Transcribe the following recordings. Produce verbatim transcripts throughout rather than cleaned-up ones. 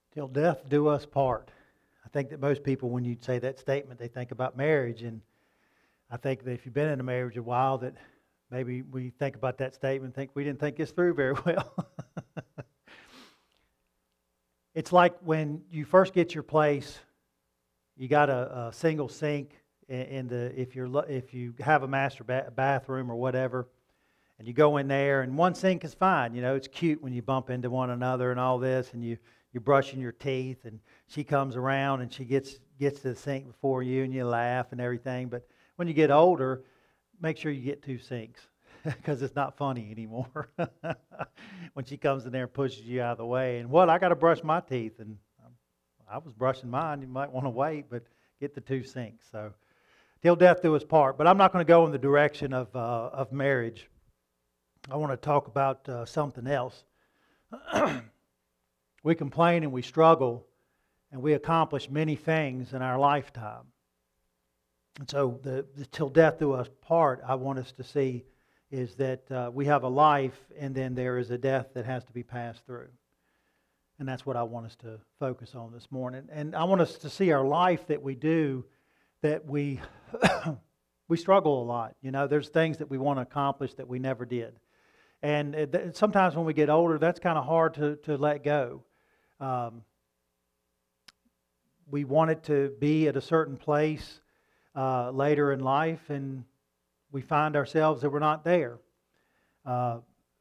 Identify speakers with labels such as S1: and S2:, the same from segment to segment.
S1: Till death do us part. I think that most people, when you say that statement, they think about marriage. And I think that if you've been in a marriage a while, that maybe we think about that statement and think we didn't think this through very well. It's like when you first get your place, you got a, a single sink in, in the if you're if you have a master ba- bathroom or whatever, and you go in there, and one sink is fine. You know, it's cute when you bump into one another and all this, and you you're brushing your teeth, and she comes around and she gets gets to the sink before you, and you laugh and everything. But when you get older, make sure you get two sinks because it's not funny anymore when she comes in there and pushes you out of the way. And what, I got to brush my teeth, and I was brushing mine. You might want to wait, but get the two sinks. So, till death do us part. But I'm not going to go in the direction of uh, of marriage. I want to talk about uh, something else. We complain and we struggle, and we accomplish many things in our lifetime. And so, the, the till death do us part, I want us to see is that uh, we have a life, and then there is a death that has to be passed through. And that's what I want us to focus on this morning. And I want us to see our life that we do, that we we struggle a lot. You know, there's things that we want to accomplish that we never did. And th- sometimes when we get older, that's kind of hard to, to let go. Um, we want it to be at a certain place uh, later in life, and we find ourselves that we're not there. Uh,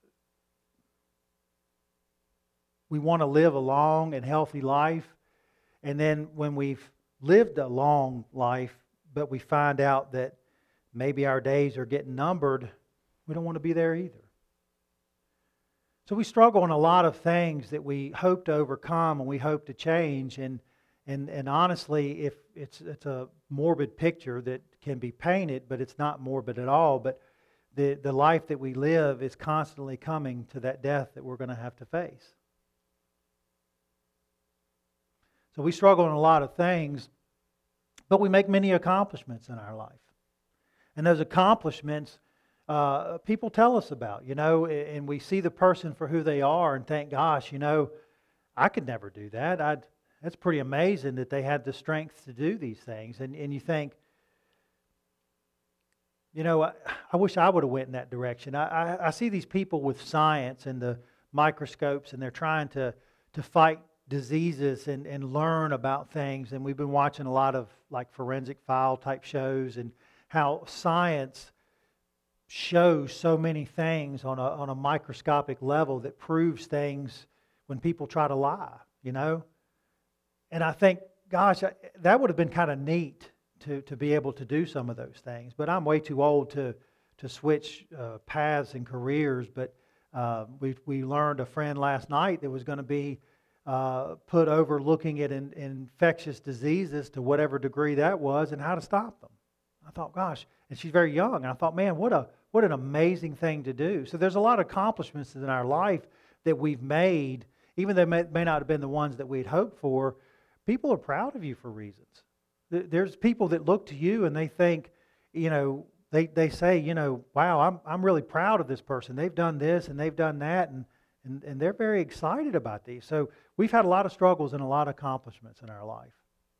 S1: we want to live a long and healthy life, and then when we've lived a long life, but we find out that maybe our days are getting numbered, we don't want to be there either. So we struggle in a lot of things that we hope to overcome and we hope to change, and and and honestly, if it's it's a morbid picture that can be painted, but it's not morbid at all. But the the life that we live is constantly coming to that death that we're going to have to face. So we struggle in a lot of things, but we make many accomplishments in our life. And those accomplishments, uh, people tell us about, you know, and we see the person for who they are and think, gosh, you know, I could never do that. I'd, that's pretty amazing that they had the strength to do these things. And, and you think, you know, I, I wish I would have went in that direction. I, I, I see these people with science and the microscopes, and they're trying to, to fight diseases and, and learn about things. And we've been watching a lot of like forensic file type shows, and how science shows so many things on a on a microscopic level that proves things when people try to lie, you know. And I think, gosh, that would have been kind of neat to to be able to do some of those things. But I'm way too old to to switch uh, paths and careers. But uh, we we learned a friend last night that was going to be Uh, put over looking at in, infectious diseases to whatever degree that was, and how to stop them. I thought, gosh, and she's very young, and I thought, man, what a what an amazing thing to do. So there's a lot of accomplishments in our life that we've made, even though they may, may not have been the ones that we'd hoped for. People are proud of you for reasons. There's people that look to you and they think, you know, they, they say, you know, wow, I'm I'm really proud of this person. They've done this and they've done that, and And, and they're very excited about these. So we've had a lot of struggles and a lot of accomplishments in our life.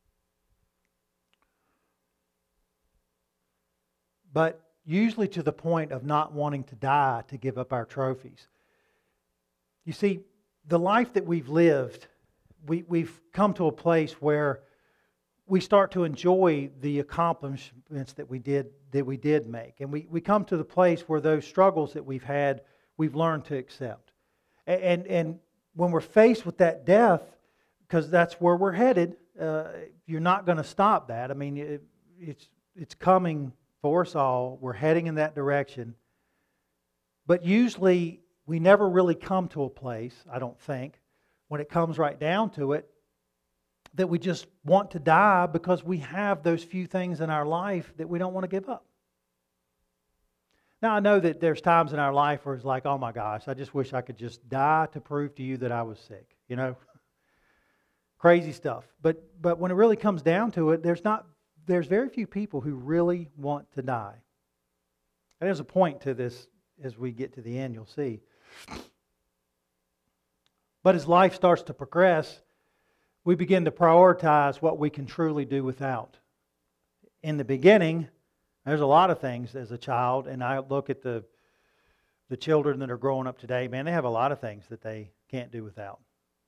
S1: But usually to the point of not wanting to die to give up our trophies. You see, the life that we've lived, we, we've come to a place where we start to enjoy the accomplishments that we did that we did make. And we, we come to the place where those struggles that we've had, we've learned to accept. And and when we're faced with that death, because that's where we're headed, uh, you're not going to stop that. I mean, it, it's it's coming for us all. We're heading in that direction. But usually, we never really come to a place, I don't think, when it comes right down to it, that we just want to die because we have those few things in our life that we don't want to give up. Now, I know that there's times in our life where it's like, oh my gosh, I just wish I could just die to prove to you that I was sick, you know? Crazy stuff. But but when it really comes down to it, there's not there's very few people who really want to die. And there's a point to this as we get to the end, you'll see. But as life starts to progress, we begin to prioritize what we can truly do without. In the beginning, there's a lot of things as a child, and I look at the the children that are growing up today, man, they have a lot of things that they can't do without.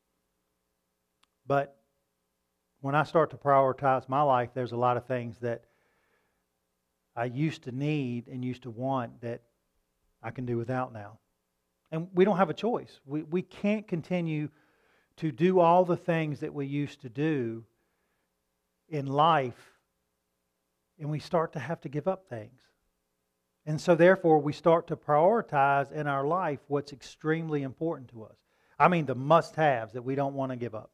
S1: But when I start to prioritize my life, there's a lot of things that I used to need and used to want that I can do without now. And we don't have a choice. We we can't continue to do all the things that we used to do in life, and we start to have to give up things. And so therefore we start to prioritize in our life what's extremely important to us. I mean the must-haves that we don't want to give up.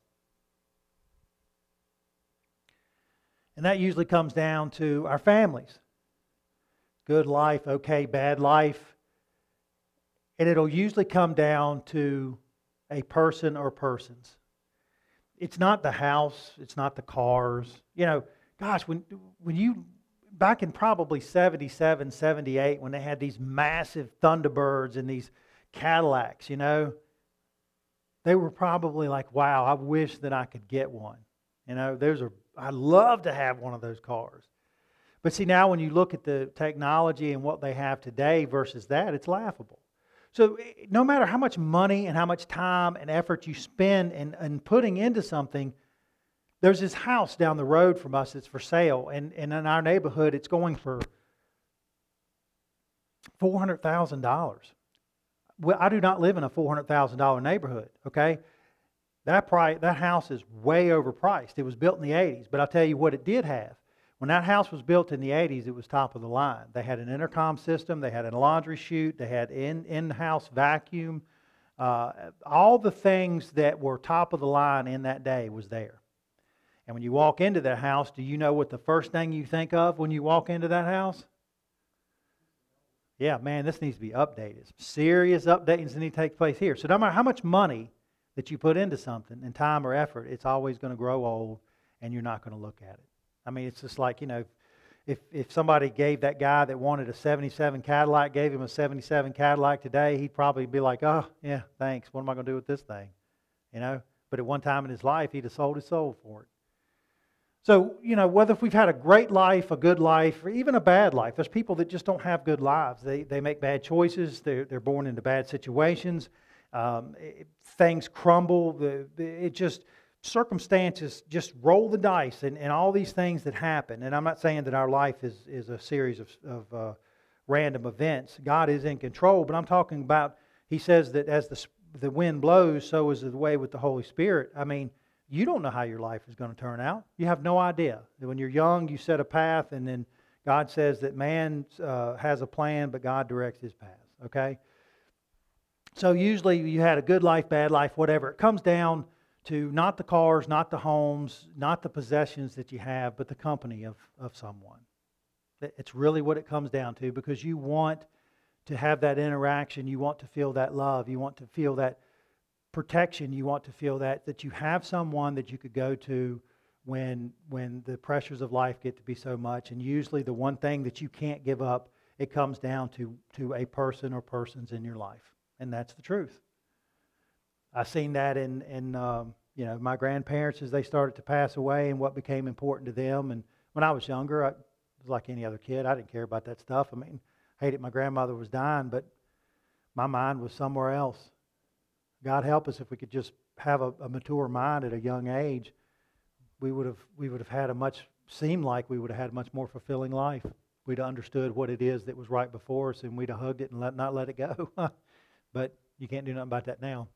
S1: And that usually comes down to our families. Good life, okay, bad life. And it'll usually come down to a person or persons. It's not the house, it's not the cars. You know, gosh, when when you, back in probably seventy-seven, seventy-eight, when they had these massive Thunderbirds and these Cadillacs, you know, they were probably like, wow, I wish that I could get one. You know, those are, I'd love to have one of those cars. But see, now when you look at the technology and what they have today versus that, it's laughable. So no matter how much money and how much time and effort you spend in, in putting into something, there's this house down the road from us that's for sale. And, and in our neighborhood, it's going for four hundred thousand dollars. Well, I do not live in a four hundred thousand dollars neighborhood, okay? That price, that house is way overpriced. It was built in the eighties, but I'll tell you what it did have. When that house was built in the eighties, it was top of the line. They had an intercom system, they had a laundry chute, they had in, in-house vacuum. Uh, all the things that were top of the line in that day was there. And when you walk into that house, do you know what the first thing you think of when you walk into that house? Yeah, man, this needs to be updated. Some serious updates need to take place here. So no matter how much money that you put into something, and time or effort, it's always going to grow old, and you're not going to look at it. I mean, it's just like, you know, if if somebody gave that guy that wanted a seventy-seven Cadillac, gave him a seventy-seven Cadillac today, he'd probably be like, oh, yeah, thanks. What am I going to do with this thing? You know? But at one time in his life, he'd have sold his soul for it. So, you know, whether if we've had a great life, a good life, or even a bad life, there's people that just don't have good lives. They they make bad choices. They're, they're born into bad situations. Um, it, things crumble. The, the, it just... circumstances just roll the dice and, and all these things that happen. And I'm not saying that our life is, is a series of, of uh, random events. God is in control, but I'm talking about, He says that as the, the wind blows, so is the way with the Holy Spirit. I mean, you don't know how your life is going to turn out. You have no idea. When you're young, you set a path, and then God says that man uh, has a plan, but God directs his path. Okay? So usually you had a good life, bad life, whatever. It comes down to not the cars, not the homes, not the possessions that you have, but the company of, of someone. It's really what it comes down to, because you want to have that interaction, you want to feel that love, you want to feel that protection, you want to feel that that you have someone that you could go to when when the pressures of life get to be so much. And usually the one thing that you can't give up, it comes down to, to a person or persons in your life. And that's the truth. I've seen that in, in um, you know, my grandparents as they started to pass away and what became important to them. And when I was younger, I was like any other kid. I didn't care about that stuff. I mean, I hated my grandmother was dying, but my mind was somewhere else. God help us if we could just have a, a mature mind at a young age. We would have we would have had a much, seemed like we would have had a much more fulfilling life. We'd have understood what it is that was right before us, and we'd have hugged it and let, not let it go. But you can't do nothing about that now.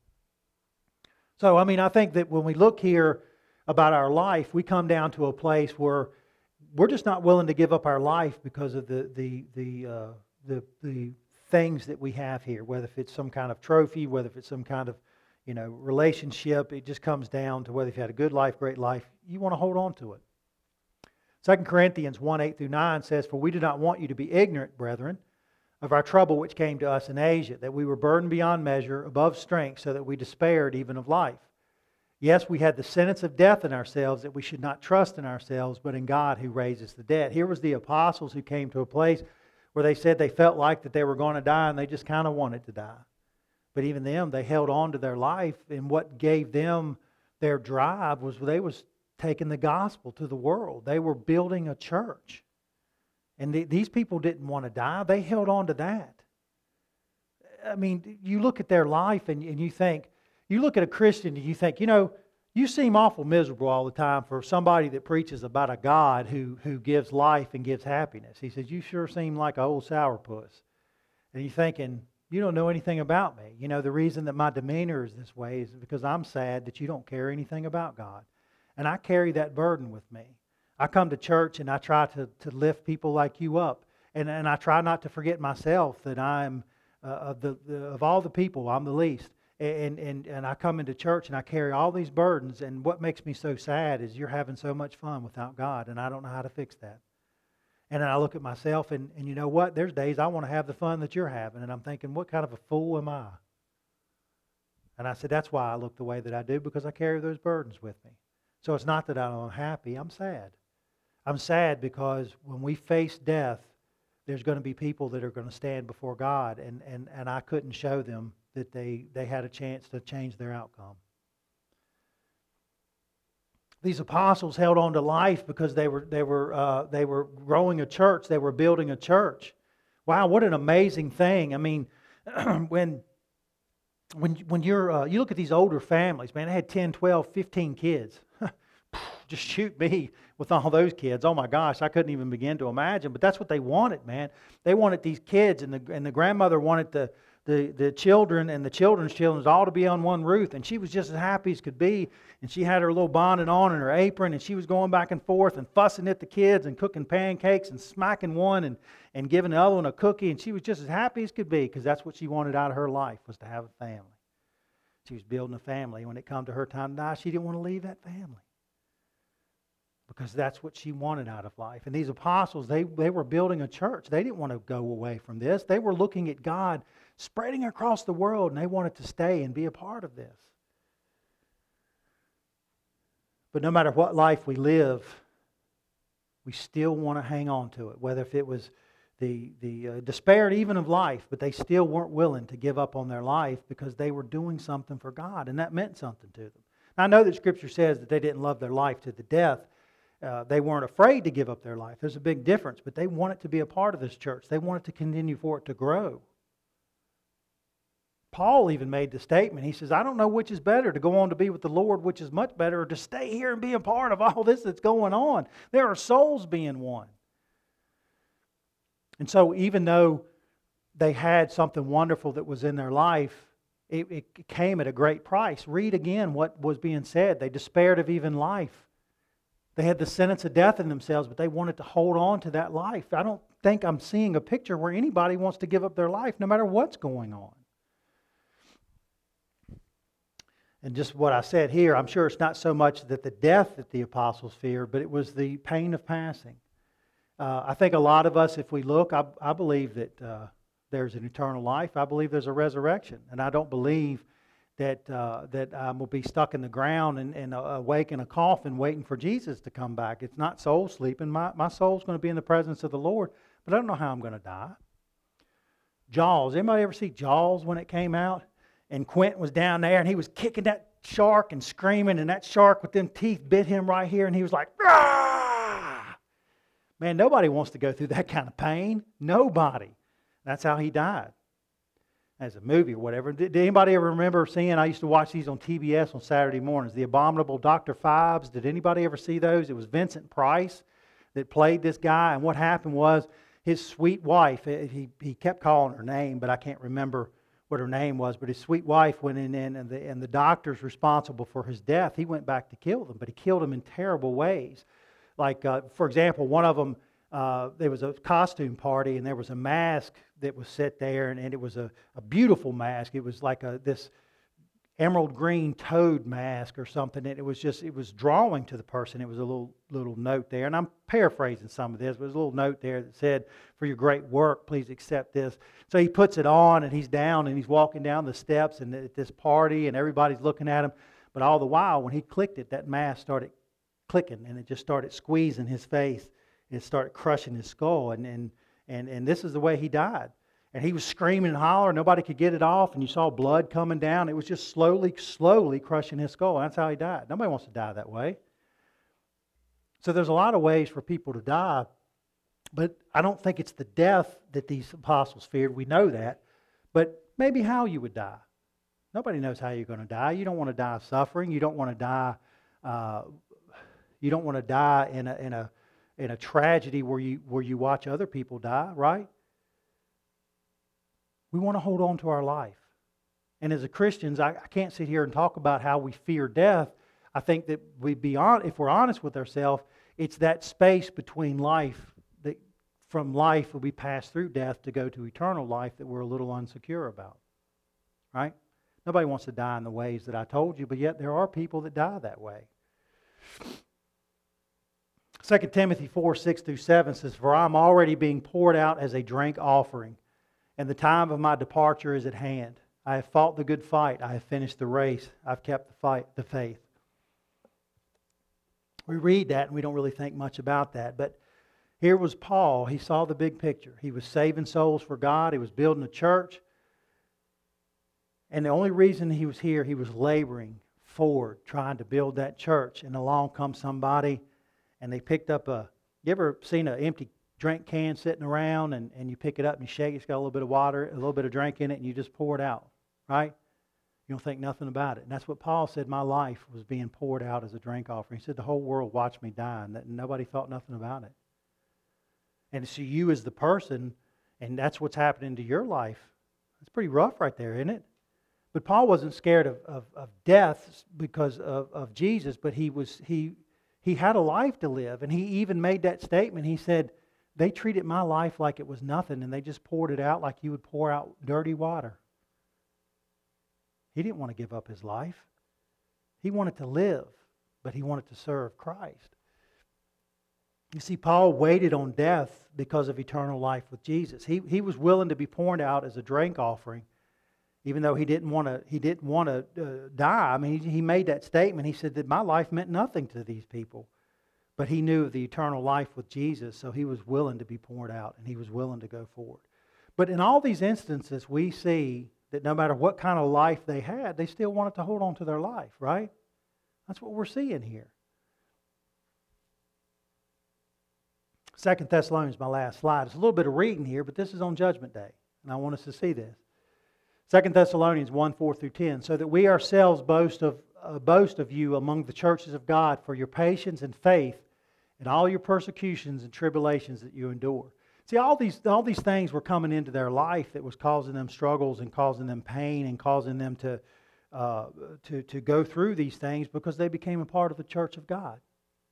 S1: So, I mean, I think that when we look here about our life, we come down to a place where we're just not willing to give up our life because of the the the uh, the, the things that we have here. Whether if it's some kind of trophy, whether if it's some kind of you know relationship, it just comes down to whether if you had a good life, great life, you want to hold on to it. Second Corinthians one, eight through nine says, "For we do not want you to be ignorant, brethren, of our trouble which came to us in Asia, that we were burdened beyond measure, above strength, so that we despaired even of life. Yes, we had the sentence of death in ourselves, that we should not trust in ourselves, but in God who raises the dead." Here was the apostles who came to a place where they said they felt like that they were going to die, and they just kind of wanted to die. But even them, they held on to their life, and what gave them their drive was they was taking the gospel to the world. They were building a church. And the, these people didn't want to die. They held on to that. I mean, you look at their life and, and you think, you look at a Christian and you think, you know, you seem awful miserable all the time for somebody that preaches about a God who, who gives life and gives happiness. He says, you sure seem like an old sourpuss. And you're thinking, you don't know anything about me. You know, the reason that my demeanor is this way is because I'm sad that you don't care anything about God. And I carry that burden with me. I come to church and I try to, to lift people like you up. And, and I try not to forget myself that I'm, uh, of, the, the, of all the people, I'm the least. And, and, and I come into church and I carry all these burdens. And what makes me so sad is you're having so much fun without God. And I don't know how to fix that. And then I look at myself and, and you know what? There's days I want to have the fun that you're having. And I'm thinking, what kind of a fool am I? And I said, that's why I look the way that I do, because I carry those burdens with me. So it's not that I'm unhappy. I'm sad. I'm sad because when we face death, there's going to be people that are going to stand before God. And, and, and I couldn't show them that they, they had a chance to change their outcome. These apostles held on to life because they were they were uh, they were growing a church. They were building a church. Wow, what an amazing thing! I mean, when when when you're uh, you look at these older families, man, they had ten, twelve, fifteen kids. Just shoot me with all those kids. Oh my gosh, I couldn't even begin to imagine. But that's what they wanted, man. They wanted these kids, and the and the grandmother wanted the. The, the children and the children's children all to be on one roof. And she was just as happy as could be. And she had her little bonnet on and her apron. And she was going back and forth and fussing at the kids and cooking pancakes and smacking one and, and giving the other one a cookie. And she was just as happy as could be, because that's what she wanted out of her life, was to have a family. She was building a family. When it come to her time to die, she didn't want to leave that family, because that's what she wanted out of life. And these apostles, they, they were building a church. They didn't want to go away from this. They were looking at God spreading across the world, and they wanted to stay and be a part of this. But no matter what life we live, we still want to hang on to it, whether if it was the, the uh, despair even of life, but they still weren't willing to give up on their life because they were doing something for God, and that meant something to them. Now, I know that Scripture says that they didn't love their life to the death. Uh, they weren't afraid to give up their life. There's a big difference, but they wanted to be a part of this church. They wanted to continue for it to grow. Paul even made the statement. He says, I don't know which is better, to go on to be with the Lord, which is much better, or to stay here and be a part of all this that's going on. There are souls being won. And so even though they had something wonderful that was in their life, it, it came at a great price. Read again what was being said. They despaired of even life. They had the sentence of death in themselves, but they wanted to hold on to that life. I don't think I'm seeing a picture where anybody wants to give up their life no matter what's going on. And just what I said here, I'm sure it's not so much that the death that the apostles feared, but it was the pain of passing. Uh, I think a lot of us, if we look, I, I believe that uh, there's an eternal life. I believe there's a resurrection. And I don't believe that uh, that I will be stuck in the ground and, and uh, awake in a coffin waiting for Jesus to come back. It's not soul sleeping. My, my soul's going to be in the presence of the Lord, but I don't know how I'm going to die. Jaws. Anybody ever see Jaws when it came out? And Quint was down there, and he was kicking that shark and screaming, and that shark with them teeth bit him right here, and he was like, "Rah!" Man, nobody wants to go through that kind of pain. Nobody. That's how he died. As a movie or whatever. Did, did anybody ever remember seeing, I used to watch these on T B S on Saturday mornings, The Abominable Doctor Phibes. Did anybody ever see those? It was Vincent Price that played this guy, and what happened was his sweet wife, he, he kept calling her name, but I can't remember what her name was, but his sweet wife went in, and the, and the doctors responsible for his death, he went back to kill them, but he killed them in terrible ways. Like, uh, for example, one of them, uh, there was a costume party, and there was a mask that was set there, and, and it was a, a beautiful mask. It was like a this emerald green toad mask or something, and it was just, it was drawing to the person. It was a little little note there, and I'm paraphrasing some of this, but there's a little note there that said, "For your great work, please accept this." So he puts it on, and he's down, and he's walking down the steps and at this party, and everybody's looking at him. But all the while, when he clicked it, that mask started clicking, and it just started squeezing his face, and it started crushing his skull, and and and, and this is the way he died. And he was screaming and hollering. Nobody could get it off. And you saw blood coming down. It was just slowly, slowly crushing his skull. That's how he died. Nobody wants to die that way. So there's a lot of ways for people to die. But I don't think it's the death that these apostles feared. We know that. But maybe how you would die. Nobody knows how you're going to die. You don't want to die of suffering. You don't want to die. Uh, you don't want to die in a in a in a tragedy where you where you watch other people die. Right? We want to hold on to our life. And as a Christians, I, I can't sit here and talk about how we fear death. I think that we be on, if we're honest with ourselves, it's that space between life, that from life we pass through death to go to eternal life that we're a little unsecure about. Right? Nobody wants to die in the ways that I told you, but yet there are people that die that way. Second Timothy four, six through seven says, "For I am already being poured out as a drink offering, and the time of my departure is at hand. I have fought the good fight. I have finished the race. I've kept the fight, the faith." We read that and we don't really think much about that. But here was Paul. He saw the big picture. He was saving souls for God. He was building a church. And the only reason he was here, he was laboring forward, trying to build that church. And along comes somebody and they picked up a... You ever seen an empty drink can sitting around and, and you pick it up and you shake it, it's got a little bit of water, a little bit of drink in it, and you just pour it out, right? You don't think nothing about it. And that's what Paul said, my life was being poured out as a drink offering. He said the whole world watched me die and that nobody thought nothing about it. And so you as the person, and that's what's happening to your life, it's pretty rough right there, isn't it? But Paul wasn't scared of, of, of death because of, of Jesus, but he was he he had a life to live. And he even made that statement. He said, they treated my life like it was nothing, and they just poured it out like you would pour out dirty water. He didn't want to give up his life. He wanted to live, but he wanted to serve Christ. You see, Paul waited on death because of eternal life with Jesus. He, he was willing to be poured out as a drink offering, even though he didn't want to. He didn't want to uh, die. I mean, he, he made that statement. He said that my life meant nothing to these people. But he knew of the eternal life with Jesus, so he was willing to be poured out, and he was willing to go forward. But in all these instances, we see that no matter what kind of life they had, they still wanted to hold on to their life, right? That's what we're seeing here. Second Thessalonians, my last slide. It's a little bit of reading here, but this is on Judgment Day, and I want us to see this. Second Thessalonians one, four through ten, "So that we ourselves boast of, uh, boast of you among the churches of God for your patience and faith and all your persecutions and tribulations that you endure." See, all these all these things were coming into their life that was causing them struggles and causing them pain and causing them to uh, to to go through these things because they became a part of the church of God.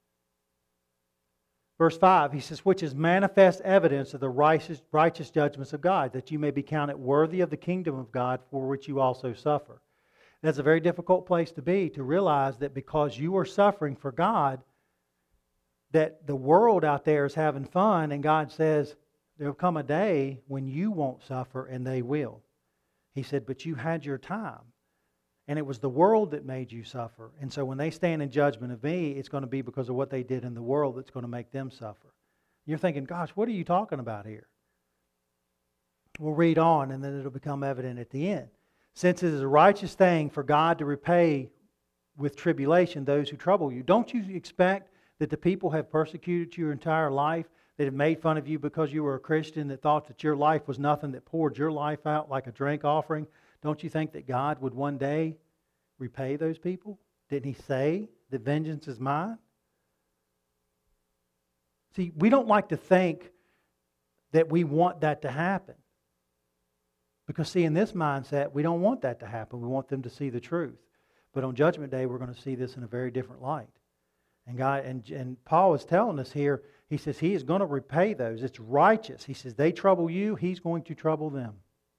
S1: Verse five, he says, "Which is manifest evidence of the righteous, righteous judgments of God, that you may be counted worthy of the kingdom of God for which you also suffer." That's a very difficult place to be, to realize that because you are suffering for God, that the world out there is having fun, and God says, there'll come a day when you won't suffer and they will. He said, but you had your time. And it was the world that made you suffer. And so when they stand in judgment of me, it's going to be because of what they did in the world that's going to make them suffer. You're thinking, gosh, what are you talking about here? We'll read on and then it'll become evident at the end. "Since it is a righteous thing for God to repay with tribulation those who trouble you." Don't you expect that the people have persecuted you your entire life, that have made fun of you because you were a Christian, that thought that your life was nothing, that poured your life out like a drink offering? Don't you think that God would one day repay those people? Didn't He say that vengeance is mine? See, we don't like to think that we want that to happen. Because see, in this mindset, we don't want that to happen. We want them to see the truth. But on Judgment Day, we're going to see this in a very different light. And God, and, and Paul is telling us here, he says He is going to repay those. It's righteous. He says they trouble you, He's going to trouble them.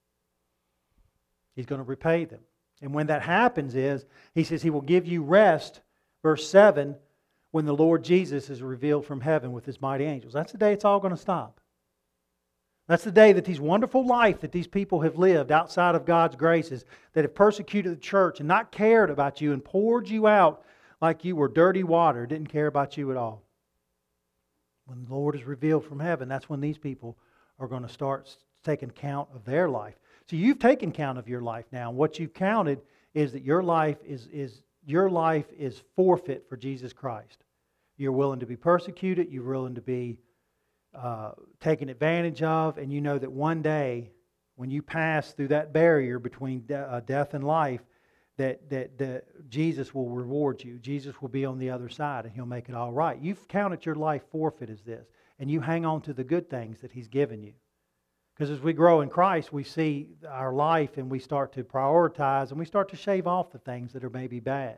S1: He's going to repay them. And when that happens is, He says He will give you rest, verse seven, when the Lord Jesus is revealed from heaven with His mighty angels. That's the day it's all going to stop. That's the day that these wonderful life that these people have lived outside of God's graces, that have persecuted the church and not cared about you and poured you out like you were dirty water, didn't care about you at all. When the Lord is revealed from heaven, that's when these people are going to start taken count of their life. So you've taken count of your life now. What you've counted is that your life is, is your life is forfeit for Jesus Christ. You're willing to be persecuted. You're willing to be uh, taken advantage of. And you know that one day, when you pass through that barrier between de- uh, death and life, that, that, that Jesus will reward you. Jesus will be on the other side and He'll make it all right. You've counted your life forfeit as this. And you hang on to the good things that He's given you. Because as we grow in Christ, we see our life and we start to prioritize and we start to shave off the things that are maybe bad.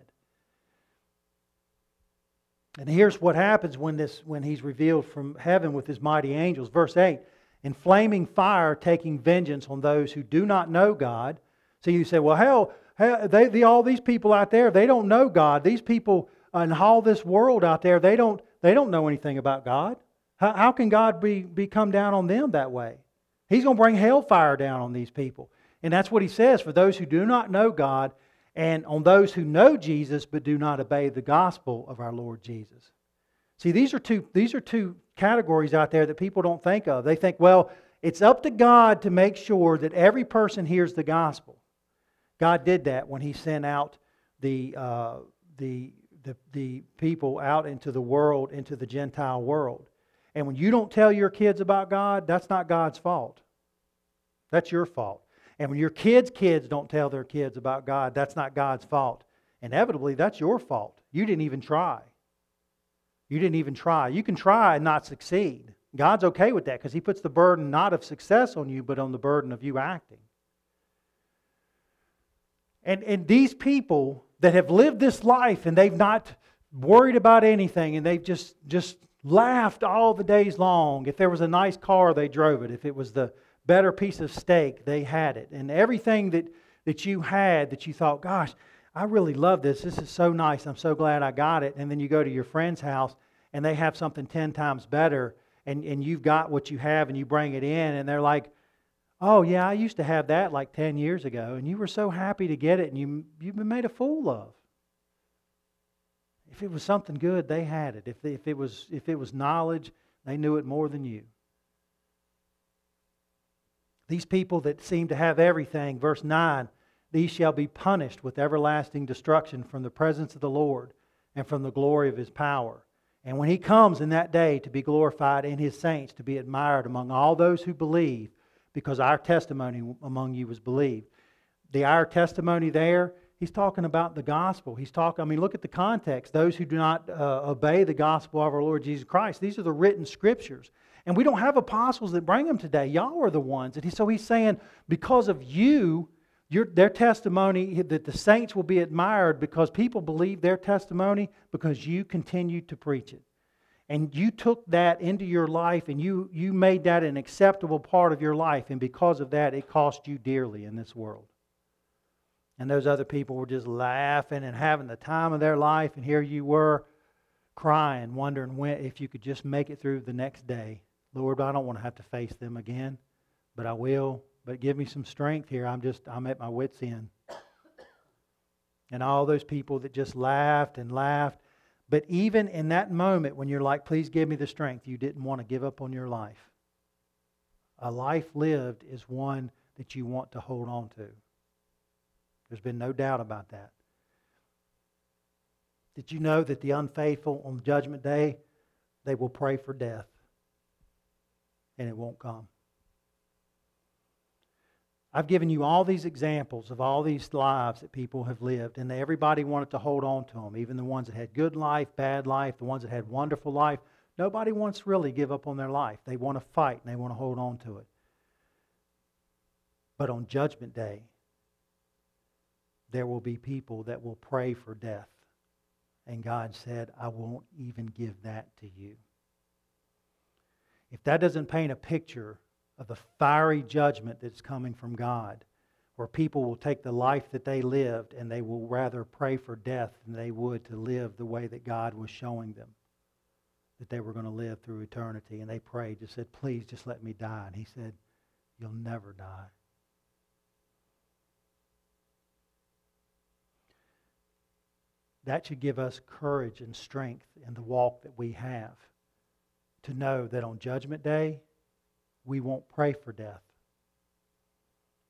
S1: And here's what happens when this when He's revealed from heaven with His mighty angels. Verse eight, in flaming fire taking vengeance on those who do not know God. So you say, well, hell, hell they, they, all these people out there, they don't know God. These people in all this world out there, they don't they don't know anything about God. How, how can God be, be come down on them that way? He's going to bring hellfire down on these people. And that's what He says, for those who do not know God, and on those who know Jesus but do not obey the gospel of our Lord Jesus. See, these are two, these are two categories out there that people don't think of. They think, well, it's up to God to make sure that every person hears the gospel. God did that when He sent out the, uh, the, the, the people out into the world, into the Gentile world. And when you don't tell your kids about God, that's not God's fault. That's your fault. And when your kids' kids don't tell their kids about God, that's not God's fault. Inevitably, that's your fault. You didn't even try. You didn't even try. You can try and not succeed. God's okay with that because He puts the burden not of success on you, but on the burden of you acting. And, and these people that have lived this life and they've not worried about anything and they've just, just laughed all the days long. If there was a nice car, they drove it. If it was the better piece of steak, they had it. And everything that, that you had that you thought, gosh, I really love this. This is so nice. I'm so glad I got it. And then you go to your friend's house and they have something ten times better and, and you've got what you have and you bring it in and they're like, oh yeah, I used to have that like ten years ago and you were so happy to get it and you, you've been made a fool of. If it was something good, they had it. If, they, if, it was, if it was knowledge, they knew it more than you. These people that seem to have everything, verse nine, these shall be punished with everlasting destruction from the presence of the Lord and from the glory of His power. And when He comes in that day to be glorified in His saints, to be admired among all those who believe, because our testimony among you was believed. The our testimony there, He's talking about the gospel. He's talking, I mean, look at the context. Those who do not uh, obey the gospel of our Lord Jesus Christ. These are the written scriptures. And we don't have apostles that bring them today. Y'all are the ones. And he, so He's saying, because of you, your, their testimony, that the saints will be admired because people believe their testimony because you continued to preach it. And you took that into your life and you, you made that an acceptable part of your life. And because of that, it cost you dearly in this world. And those other people were just laughing and having the time of their life. And here you were crying, wondering when, if you could just make it through the next day. Lord, I don't want to have to face them again, but I will. But give me some strength here. I'm just, I'm at my wit's end. And all those people that just laughed and laughed. But even in that moment when you're like, please give me the strength, you didn't want to give up on your life. A life lived is one that you want to hold on to. There's been no doubt about that. Did you know that the unfaithful on Judgment Day, they will pray for death? And it won't come. I've given you all these examples of all these lives that people have lived, and everybody wanted to hold on to them, even the ones that had good life, bad life, the ones that had wonderful life. Nobody wants to really give up on their life. They want to fight and they want to hold on to it. But on Judgment Day, there will be people that will pray for death. And God said, I won't even give that to you. If that doesn't paint a picture of the fiery judgment that's coming from God, where people will take the life that they lived and they will rather pray for death than they would to live the way that God was showing them that they were going to live through eternity. And they prayed, just said, please just let me die. And He said, you'll never die. That should give us courage and strength in the walk that we have, to know that on Judgment Day, we won't pray for death.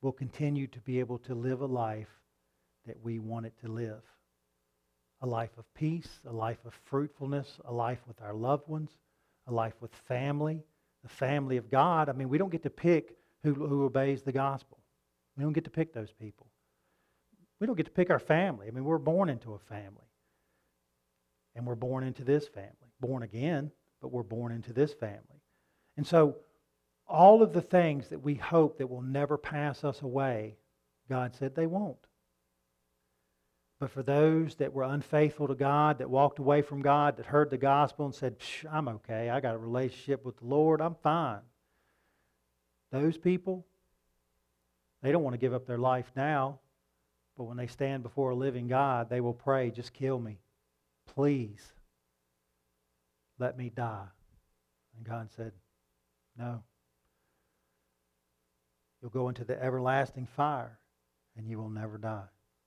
S1: will continue to be able to live a life that we want it to live. A life of peace, a life of fruitfulness, a life with our loved ones, a life with family, the family of God. I mean, we don't get to pick who, who obeys the gospel. We don't get to pick those people. We don't get to pick our family. I mean, we're born into a family. And we're born into this family. Born again, but we're born into this family. And so, all of the things that we hope that will never pass us away, God said they won't. But for those that were unfaithful to God, that walked away from God, that heard the gospel and said, I'm okay, I got a relationship with the Lord, I'm fine. Those people, they don't want to give up their life now, but when they stand before a living God, they will pray, just kill me. Please, let me die. And God said, no. You'll go into the everlasting fire, and you will never die.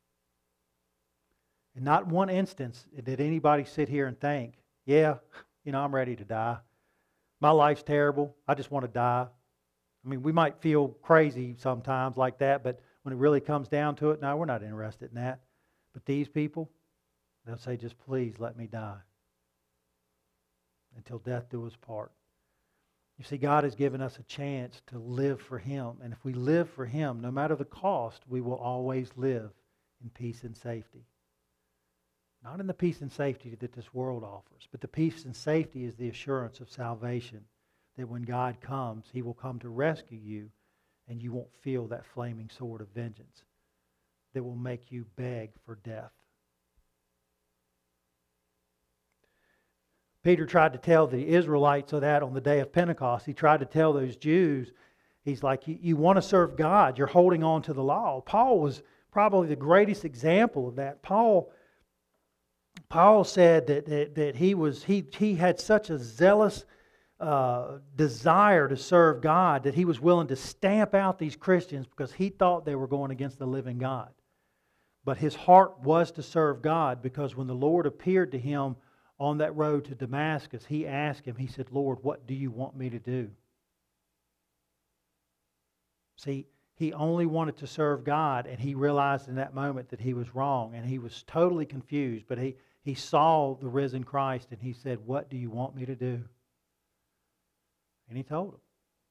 S1: In not one instance did anybody sit here and think, yeah, you know, I'm ready to die. My life's terrible. I just want to die. I mean, we might feel crazy sometimes like that, but when it really comes down to it, no, we're not interested in that. But these people, they'll say, just please let me die. Until death do us part. You see, God has given us a chance to live for Him. And if we live for Him, no matter the cost, we will always live in peace and safety. Not in the peace and safety that this world offers, but the peace and safety is the assurance of salvation. That when God comes, He will come to rescue you, and you won't feel that flaming sword of vengeance that will make you beg for death. Peter tried to tell the Israelites of that on the day of Pentecost. He tried to tell those Jews, he's like, you, you want to serve God, you're holding on to the law. Paul was probably the greatest example of that. Paul, Paul said that, that, that he was he he had such a zealous uh, desire to serve God that he was willing to stamp out these Christians because he thought they were going against the living God. But his heart was to serve God, because when the Lord appeared to him on that road to Damascus, he asked him, he said, Lord, what do you want me to do? See, he only wanted to serve God, and he realized in that moment that he was wrong, and he was totally confused. But he, he saw the risen Christ, and he said, what do you want me to do? And he told him.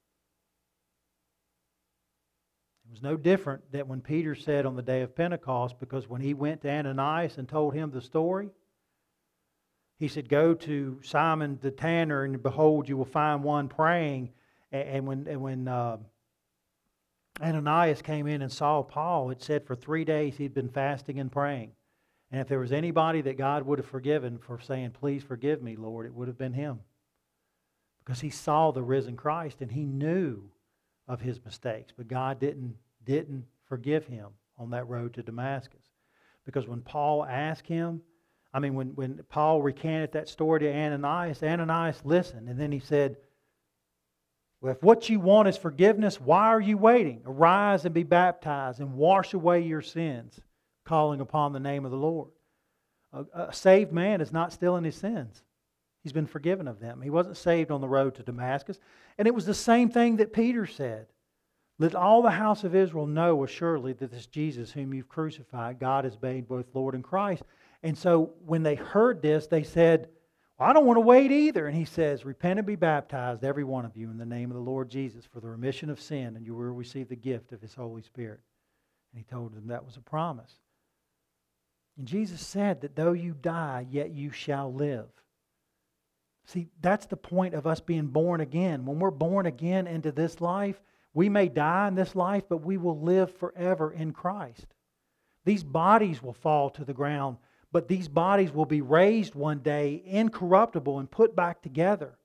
S1: It was no different that when Peter said on the day of Pentecost, because when he went to Ananias and told him the story, he said, go to Simon the tanner, and behold, you will find one praying. And when, and when uh, Ananias came in and saw Paul, it said for three days he'd been fasting and praying. And if there was anybody that God would have forgiven for saying, please forgive me, Lord, it would have been him. Because he saw the risen Christ and he knew of his mistakes. But God didn't, didn't forgive him on that road to Damascus. Because when Paul asked him, I mean, when, when Paul recanted that story to Ananias, Ananias listened. And then he said, well, if what you want is forgiveness, why are you waiting? Arise and be baptized and wash away your sins, calling upon the name of the Lord. A, a saved man is not still in his sins. He's been forgiven of them. He wasn't saved on the road to Damascus. And it was the same thing that Peter said. Let all the house of Israel know assuredly that this Jesus whom you've crucified, God has made both Lord and Christ. And so when they heard this, they said, well, I don't want to wait either. And he says, repent and be baptized, every one of you, in the name of the Lord Jesus for the remission of sin, and you will receive the gift of His Holy Spirit. And he told them that was a promise. And Jesus said that though you die, yet you shall live. See, that's the point of us being born again. When we're born again into this life, we may die in this life, but we will live forever in Christ. These bodies will fall to the ground, but these bodies will be raised one day incorruptible and put back together.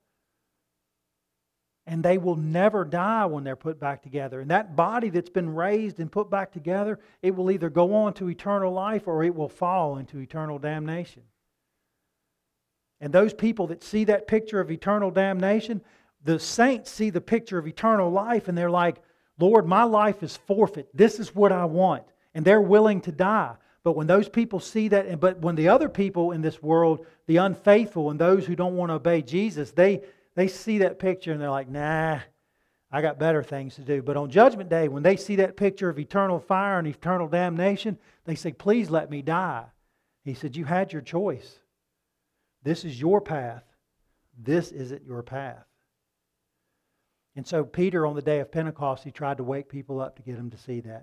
S1: And they will never die when they're put back together. And that body that's been raised and put back together, it will either go on to eternal life or it will fall into eternal damnation. And those people that see that picture of eternal damnation, the saints see the picture of eternal life and they're like, Lord, my life is forfeit. This is what I want. And they're willing to die. But when those people see that, but when the other people in this world, the unfaithful and those who don't want to obey Jesus, they, they see that picture and they're like, nah, I got better things to do. But on Judgment Day, when they see that picture of eternal fire and eternal damnation, they say, please let me die. He said, you had your choice. This is your path. This isn't your path. And so Peter, on the day of Pentecost, he tried to wake people up to get them to see that.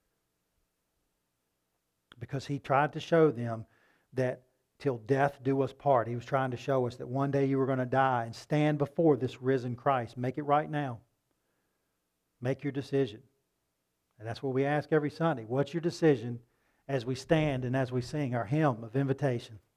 S1: Because he tried to show them that till death do us part. He was trying to show us that one day you were going to die and stand before this risen Christ. Make it right now. Make your decision. And that's what we ask every Sunday. What's your decision as we stand and as we sing our hymn of invitation?